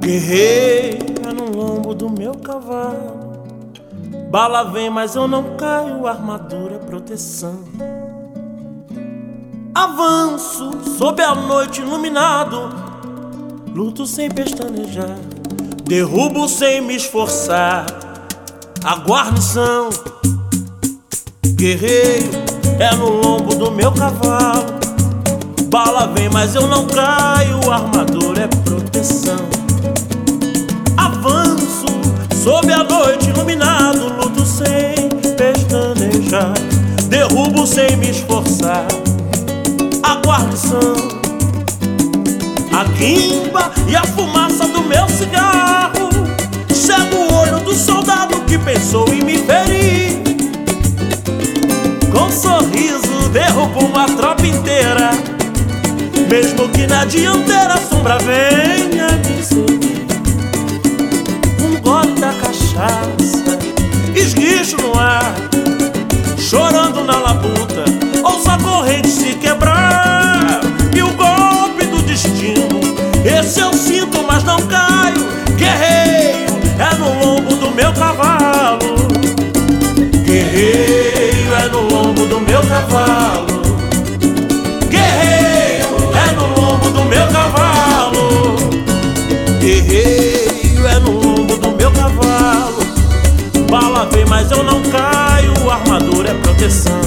Guerreira no lombo do meu cavalo, bala vem, mas eu não caio, armadura é proteção. Avanço sob a noite iluminado, luto sem pestanejar, derrubo sem me esforçar a guarnição. Guerreiro é no lombo do meu cavalo, bala vem, mas eu não caio, armadura é proteção. Avanço sob a noite iluminado, luto sem pestanejar, derrubo sem me esforçar a guarnição. A guimba e a fumaça do meu cigarro cega o olho do soldado que pensou em me ferir. Com sorriso derrubo uma tropa inteira, mesmo que na dianteira a sombra venha me seguir. Um gole da cachaça, esguicho no ar, chorando na labuta, ouço a corrente se quebrar. E o golpe do destino, esse eu sinto, mas não caio. Guerreiro é no lombo do meu cavalo, guerreiro é no lombo do meu cavalo, guerreiro é no lombo do meu cavalo, guerreiro é no lombo do meu cavalo. Bala vem, mas eu não caio, armadura é proteção.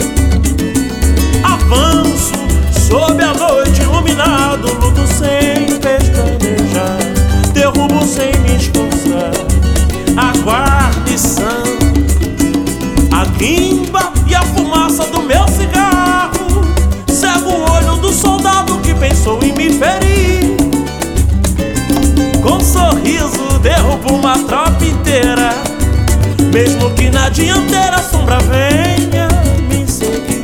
Avanço sob a noite iluminado, luto sem pestanejar, derrubo sem me esforçar a guarnição. A guimba e a fumaça do meu cigarro cega o olho do soldado que pensou em me ferir. Com sorriso derrubo uma tropa inteira, mesmo que na dianteira a sombra venha me seguir.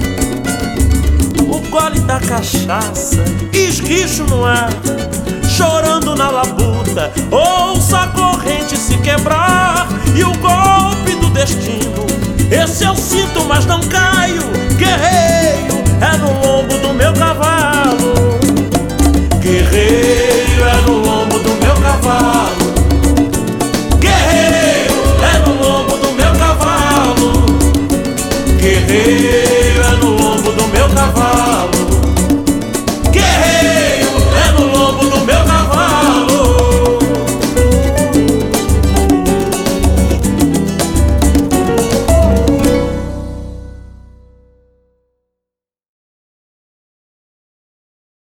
O gole da cachaça, esguicho no ar, chorando na labuta, ouço a corrente se quebrar. E o gole